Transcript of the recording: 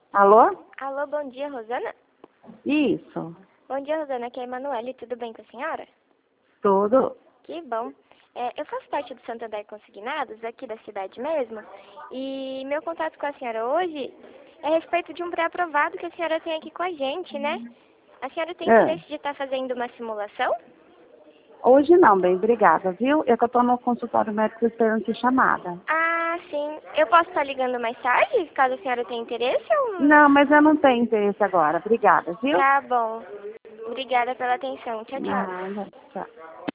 Alô? Alô, bom dia, Rosana? Isso. Bom dia, Rosana. Aqui é a Emanuele. Tudo bem com a senhora? Tudo. Que bom. Eu faço parte do Santander Consignados, aqui da cidade mesmo, e meu contato com a senhora hoje é a respeito de um pré-aprovado que a senhora tem aqui com a gente, né? A senhora tem interesse de estar fazendo uma simulação? Hoje não, bem, obrigada, viu? É que eu tô no consultório médico esperando de chamada. Ah, sim. Eu posso estar ligando mais tarde, caso a senhora tenha interesse ou... Não, mas eu não tenho interesse agora. Obrigada, viu? Tá bom. Obrigada pela atenção. Tchau, tchau. Nada. Tchau.